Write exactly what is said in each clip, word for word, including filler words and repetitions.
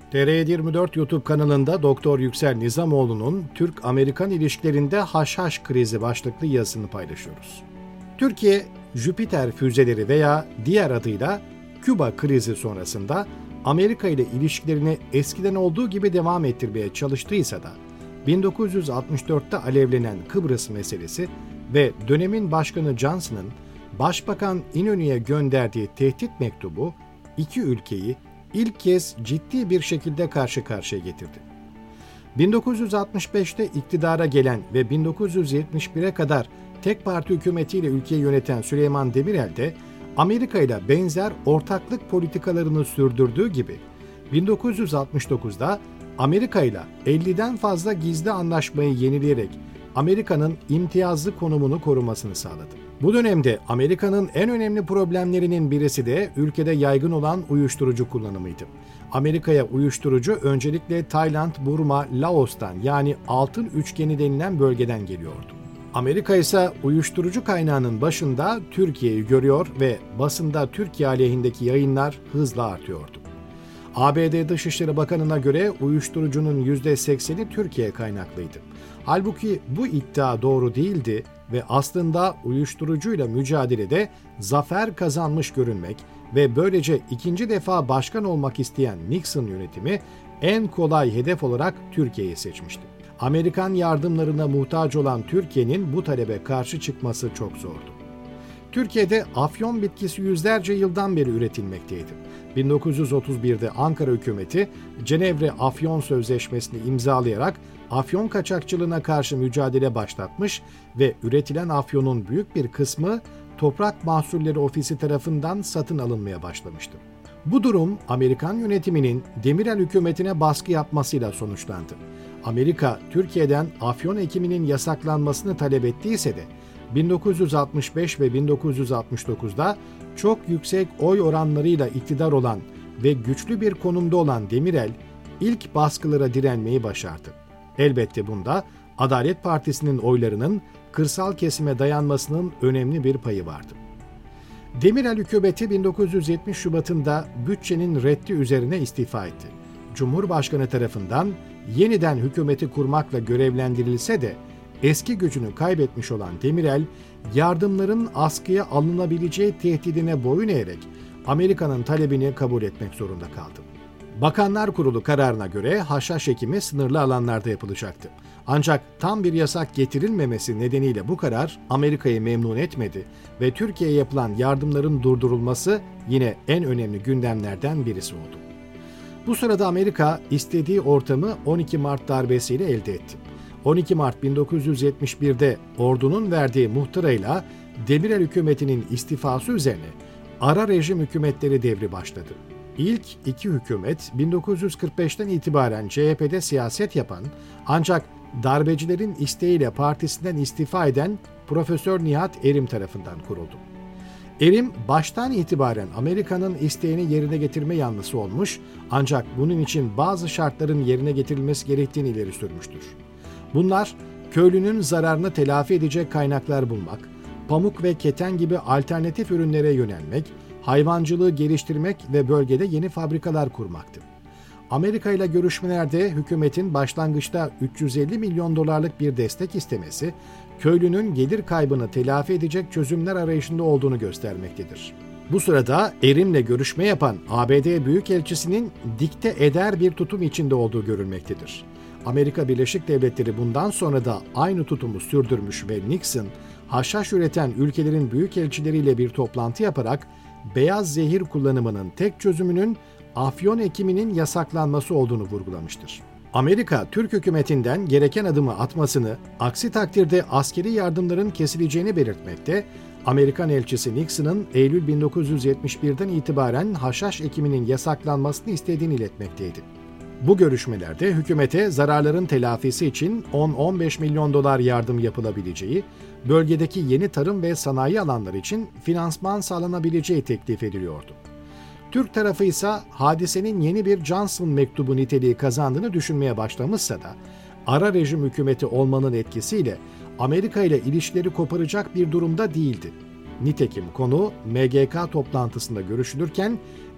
T R yirmi dört YouTube kanalında Doktor Yüksel Nizamoğlu'nun Türk-Amerikan ilişkilerinde haşhaş krizi başlıklı yazısını paylaşıyoruz. Türkiye, Jüpiter füzeleri veya diğer adıyla Küba krizi sonrasında Amerika ile ilişkilerini eskiden olduğu gibi devam ettirmeye çalıştıysa da bin dokuz yüz altmış dörtte alevlenen Kıbrıs meselesi ve dönemin başkanı Johnson'ın Başbakan İnönü'ye gönderdiği tehdit mektubu iki ülkeyi ilk kez ciddi bir şekilde karşı karşıya getirdi. bin dokuz yüz altmış beşte iktidara gelen ve bin dokuz yüz yetmiş bire kadar tek parti hükümetiyle ülkeyi yöneten Süleyman Demirel de Amerika ile benzer ortaklık politikalarını sürdürdüğü gibi bin dokuz yüz altmış dokuzda Amerika ile elliden fazla gizli anlaşmayı yenileyerek Amerika'nın imtiyazlı konumunu korumasını sağladı. Bu dönemde Amerika'nın en önemli problemlerinin birisi de ülkede yaygın olan uyuşturucu kullanımıydı. Amerika'ya uyuşturucu öncelikle Tayland, Burma, Laos'tan yani Altın Üçgeni denilen bölgeden geliyordu. Amerika ise uyuşturucu kaynağının başında Türkiye'yi görüyor ve basında Türkiye aleyhindeki yayınlar hızla artıyordu. A B D Dışişleri Bakanı'na göre uyuşturucunun yüzde sekseni Türkiye kaynaklıydı. Halbuki bu iddia doğru değildi ve aslında uyuşturucuyla mücadelede zafer kazanmış görünmek ve böylece ikinci defa başkan olmak isteyen Nixon yönetimi en kolay hedef olarak Türkiye'yi seçmişti. Amerikan yardımlarına muhtaç olan Türkiye'nin bu talebe karşı çıkması çok zordu. Türkiye'de afyon bitkisi yüzlerce yıldan beri üretilmekteydi. bin dokuz yüz otuz birde Ankara hükümeti Cenevre Afyon Sözleşmesi'ni imzalayarak afyon kaçakçılığına karşı mücadele başlatmış ve üretilen afyonun büyük bir kısmı Toprak Mahsulleri Ofisi tarafından satın alınmaya başlamıştı. Bu durum Amerikan yönetiminin Demirel hükümetine baskı yapmasıyla sonuçlandı. Amerika, Türkiye'den afyon ekiminin yasaklanmasını talep ettiyse de bin dokuz yüz altmış beş ve bin dokuz yüz altmış dokuzda çok yüksek oy oranlarıyla iktidar olan ve güçlü bir konumda olan Demirel, ilk baskılara direnmeyi başardı. Elbette bunda Adalet Partisi'nin oylarının kırsal kesime dayanmasının önemli bir payı vardı. Demirel hükümeti bin dokuz yüz yetmiş Şubat'ında bütçenin reddi üzerine istifa etti. Cumhurbaşkanı tarafından yeniden hükümeti kurmakla görevlendirilse de eski gücünü kaybetmiş olan Demirel, yardımların askıya alınabileceği tehdidine boyun eğerek Amerika'nın talebini kabul etmek zorunda kaldı. Bakanlar Kurulu kararına göre haşhaş ekimi sınırlı alanlarda yapılacaktı. Ancak tam bir yasak getirilmemesi nedeniyle bu karar Amerika'yı memnun etmedi ve Türkiye'ye yapılan yardımların durdurulması yine en önemli gündemlerden birisi oldu. Bu sırada Amerika istediği ortamı on iki Mart darbesiyle elde etti. on iki Mart bin dokuz yüz yetmiş birde ordunun verdiği muhtırayla Demirel hükümetinin istifası üzerine ara rejim hükümetleri devri başladı. İlk iki hükümet bin dokuz yüz kırk beşten itibaren C H P'de siyaset yapan ancak darbecilerin isteğiyle partisinden istifa eden Profesör Nihat Erim tarafından kuruldu. Erim baştan itibaren Amerika'nın isteğini yerine getirme yanlısı olmuş ancak bunun için bazı şartların yerine getirilmesi gerektiğini ileri sürmüştür. Bunlar köylünün zararını telafi edecek kaynaklar bulmak, pamuk ve keten gibi alternatif ürünlere yönelmek, hayvancılığı geliştirmek ve bölgede yeni fabrikalar kurmaktı. Amerika ile görüşmelerde hükümetin başlangıçta üç yüz elli milyon dolarlık bir destek istemesi, köylünün gelir kaybını telafi edecek çözümler arayışında olduğunu göstermektedir. Bu sırada Erim'le görüşme yapan A B D Büyükelçisi'nin dikte eder bir tutum içinde olduğu görülmektedir. Amerika Birleşik Devletleri bundan sonra da aynı tutumu sürdürmüş ve Nixon, haşhaş üreten ülkelerin büyükelçileriyle bir toplantı yaparak beyaz zehir kullanımının tek çözümünün afyon ekiminin yasaklanması olduğunu vurgulamıştır. Amerika, Türk hükümetinden gereken adımı atmasını, aksi takdirde askeri yardımların kesileceğini belirtmekte, Amerikan elçisi Nixon'ın Eylül bin dokuz yüz yetmiş birden itibaren haşhaş ekiminin yasaklanmasını istediğini iletmekteydi. Bu görüşmelerde hükümete zararların telafisi için on on beş milyon dolar yardım yapılabileceği, bölgedeki yeni tarım ve sanayi alanları için finansman sağlanabileceği teklif ediliyordu. Türk tarafı ise hadisenin yeni bir Johnson mektubu niteliği kazandığını düşünmeye başlamışsa da ara rejim hükümeti olmanın etkisiyle Amerika ile ilişkileri koparacak bir durumda değildi. Nitekim konu M G K toplantısında görüşülürken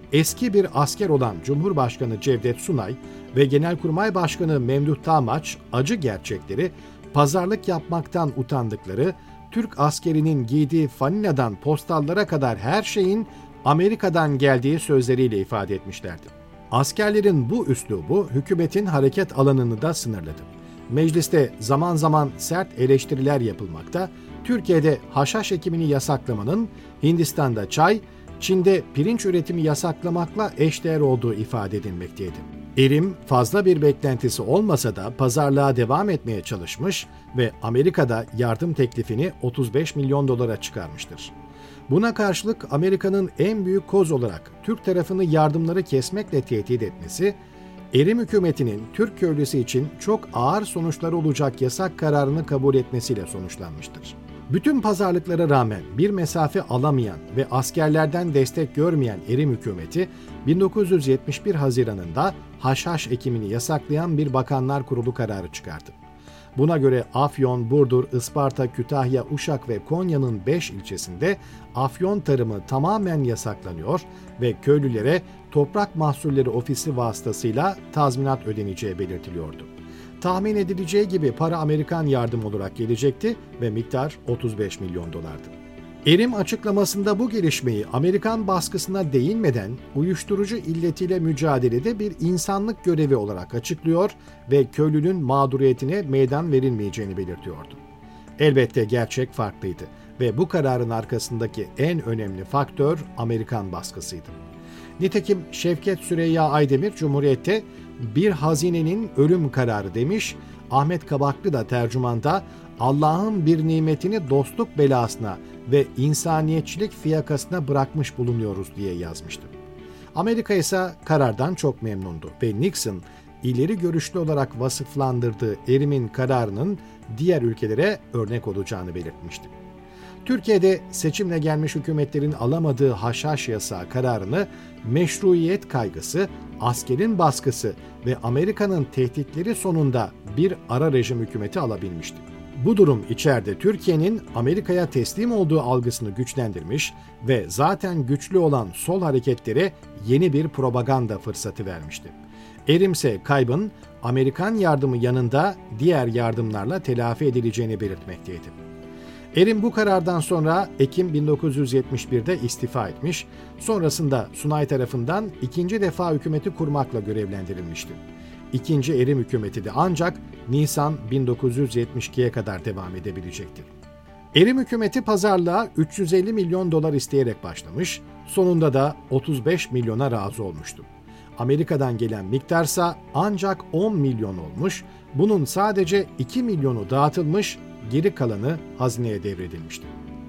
eski bir asker olan Cumhurbaşkanı Cevdet Sunay ve Genelkurmay Başkanı Memduh Tağmaç acı gerçekleri pazarlık yapmaktan utandıkları, Türk askerinin giydiği falinadan postallara kadar her şeyin Amerika'dan geldiği sözleriyle ifade etmişlerdi. Askerlerin bu üslubu hükümetin hareket alanını da sınırladı. Mecliste zaman zaman sert eleştiriler yapılmakta, Türkiye'de haşhaş ekimini yasaklamanın Hindistan'da çay, Çin'de pirinç üretimi yasaklamakla eşdeğer olduğu ifade edilmekteydi. Erim fazla bir beklentisi olmasa da pazarlığa devam etmeye çalışmış ve Amerika'da yardım teklifini otuz beş milyon dolara çıkarmıştır. Buna karşılık Amerika'nın en büyük koz olarak Türk tarafını yardımları kesmekle tehdit etmesi, Erim hükümetinin Türk köylüsü için çok ağır sonuçları olacak yasak kararını kabul etmesiyle sonuçlanmıştır. Bütün pazarlıklara rağmen bir mesafe alamayan ve askerlerden destek görmeyen Erim hükümeti, bin dokuz yüz yetmiş bir Haziran'ında haşhaş ekimini yasaklayan bir Bakanlar Kurulu kararı çıkardı. Buna göre Afyon, Burdur, Isparta, Kütahya, Uşak ve Konya'nın beş ilçesinde afyon tarımı tamamen yasaklanıyor ve köylülere Toprak Mahsulleri Ofisi vasıtasıyla tazminat ödeneceği belirtiliyordu. Tahmin edileceği gibi para Amerikan yardım olarak gelecekti ve miktar otuz beş milyon dolardı. Erim açıklamasında bu gelişmeyi Amerikan baskısına değinmeden uyuşturucu illetiyle mücadelede bir insanlık görevi olarak açıklıyor ve köylünün mağduriyetine meydan verilmeyeceğini belirtiyordu. Elbette gerçek farklıydı ve bu kararın arkasındaki en önemli faktör Amerikan baskısıydı. Nitekim Şevket Süreyya Aydemir Cumhuriyet'te bir hazinenin ölüm kararı demiş, Ahmet Kabaklı da tercümanda Allah'ın bir nimetini dostluk belasına ve insaniyetçilik fiyakasına bırakmış bulunuyoruz diye yazmıştı. Amerika ise karardan çok memnundu ve Nixon ileri görüşlü olarak vasıflandırdığı Erim'in kararının diğer ülkelere örnek olacağını belirtmişti. Türkiye'de seçimle gelmiş hükümetlerin alamadığı haşhaş yasağı kararını meşruiyet kaygısı, askerin baskısı ve Amerika'nın tehditleri sonunda bir ara rejim hükümeti alabilmişti. Bu durum içeride Türkiye'nin Amerika'ya teslim olduğu algısını güçlendirmiş ve zaten güçlü olan sol hareketlere yeni bir propaganda fırsatı vermişti. Erim ise kaybın Amerikan yardımı yanında diğer yardımlarla telafi edileceğini belirtmekteydi. Erim bu karardan sonra Ekim bin dokuz yüz yetmiş bir'de istifa etmiş, sonrasında Sunay tarafından ikinci defa hükümeti kurmakla görevlendirilmişti. İkinci Erim hükümeti de ancak Nisan bin dokuz yüz yetmiş iki'ye kadar devam edebilecektir. Erim hükümeti pazarlığa üç yüz elli milyon dolar isteyerek başlamış, sonunda da otuz beş milyona razı olmuştu. Amerika'dan gelen miktarsa ancak on milyon olmuş, bunun sadece iki milyonu dağıtılmış, geri kalanı hazineye devredilmişti.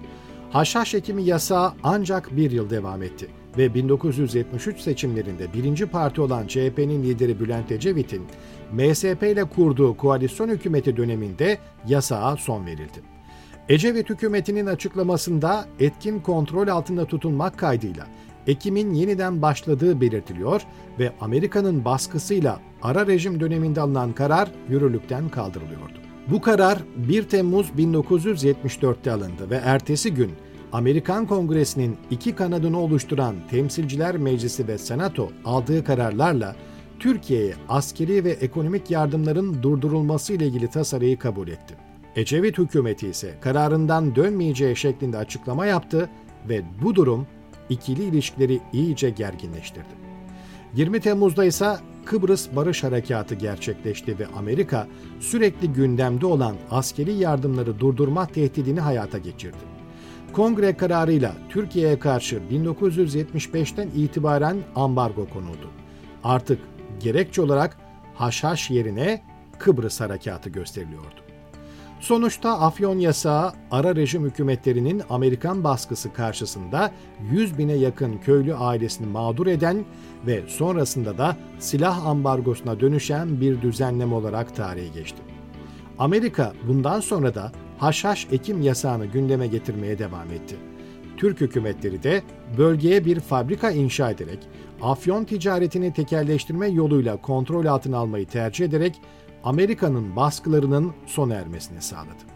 Haşhaş ekimi yasağı ancak bir yıl devam etti ve bin dokuz yüz yetmiş üç seçimlerinde birinci parti olan C H P'nin lideri Bülent Ecevit'in M S P ile kurduğu koalisyon hükümeti döneminde yasağa son verildi. Ecevit hükümetinin açıklamasında etkin kontrol altında tutulmak kaydıyla ekimin yeniden başladığı belirtiliyor ve Amerika'nın baskısıyla ara rejim döneminde alınan karar yürürlükten kaldırılıyordu. Bu karar bir Temmuz bin dokuz yüz yetmiş dört'te alındı ve ertesi gün Amerikan Kongresi'nin iki kanadını oluşturan Temsilciler Meclisi ve Senato aldığı kararlarla Türkiye'ye askeri ve ekonomik yardımların durdurulması ile ilgili tasarıyı kabul etti. Ecevit hükümeti ise kararından dönmeyeceği şeklinde açıklama yaptı ve bu durum ikili ilişkileri iyice gerginleştirdi. yirmi Temmuz'da ise Kıbrıs Barış Harekatı gerçekleşti ve Amerika sürekli gündemde olan askeri yardımları durdurma tehdidini hayata geçirdi. Kongre kararıyla Türkiye'ye karşı bin dokuz yüz yetmiş beş'ten itibaren ambargo konuldu. Artık gerekçe olarak haşhaş yerine Kıbrıs Harekatı gösteriliyordu. Sonuçta Afyon yasağı ara rejim hükümetlerinin Amerikan baskısı karşısında yüz bine yakın köylü ailesini mağdur eden ve sonrasında da silah ambargosuna dönüşen bir düzenleme olarak tarihe geçti. Amerika bundan sonra da haşhaş ekim yasağını gündeme getirmeye devam etti. Türk hükümetleri de bölgeye bir fabrika inşa ederek afyon ticaretini tekelleştirme yoluyla kontrol altına almayı tercih ederek Amerika'nın baskılarının sona ermesini sağladı.